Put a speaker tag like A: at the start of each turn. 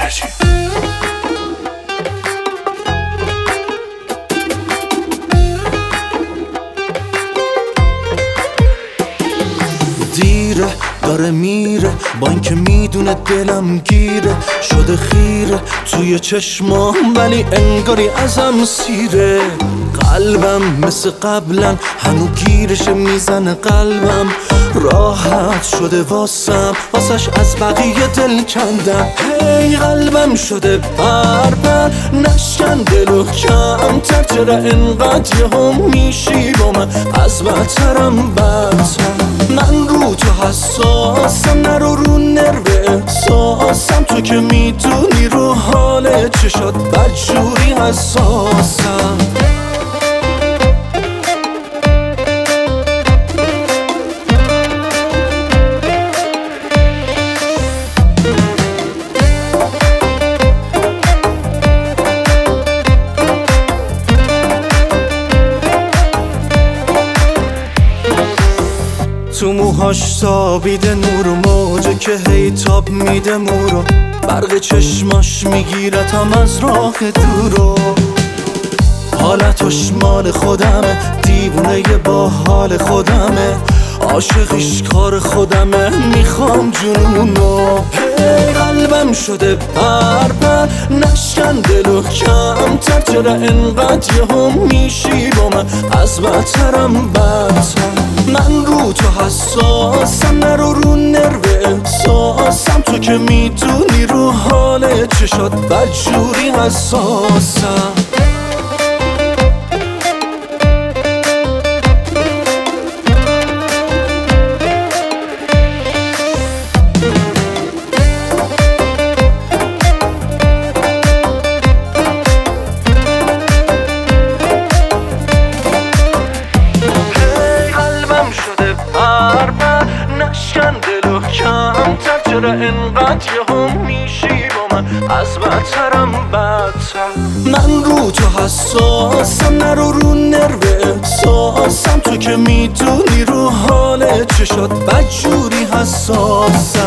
A: دیره داره میره با اینکه میدونه دلم گیره شده خیره توی چشمام ولی انگاری ازم سیره قلبم مثل قبلا هنو گیرش میزنه قلبم راحت شده واسش از بقیه دل کندم هی قلبم شده بربر نشکن دلو کمتر چرا انقدر یهو میشی با من از بدترم بدتر من رو تو حساسم نرو رو نرو احساسم تو که میدونی رو حال چشات بدجوری حساسم تو موهاش سابیده نور و موجه که هی تاب میده مورو برق چشماش میگیرتم از راه دورو حالتش مال خودمه دیوونه با حال خودمه عاشقش کار خودمه میخوام جنونو هی قلبم شده بربر نشکن دلو کمتر چرا انقدر یهو میشی با من از بدترم بدتر من رو تو حساسم نرو رو نرو احساسم تو که میدونی رو حال چشات بدجوری حساسم نشکن دلو کمتر چرا انقدر یهو میشی با من از بدترم بدتر من رو تو حساسم نرو رو نرو احساسم تو که میدونی رو حال چشات بدجوری حساسم